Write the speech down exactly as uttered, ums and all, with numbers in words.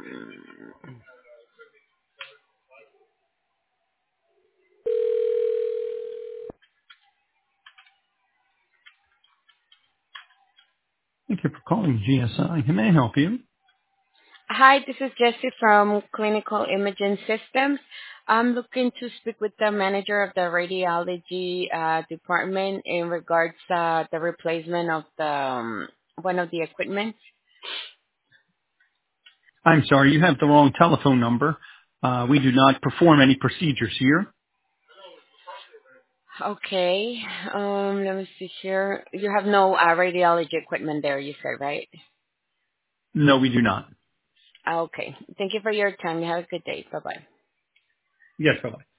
Thank you for calling G S I. How may I help you? Hi, this is Jessie from Clinical Imaging Systems. I'm looking to speak with the manager of the radiology uh, department in regards uh, the replacement of the um, one of the equipment. I'm sorry, you have the wrong telephone number. Uh, we do not perform any procedures here. Okay. Um, let me see here. You have no uh, radiology equipment there, you said, right? No, we do not. Okay. Thank you for your time. You have a good day. Bye bye. Yes, bye-bye.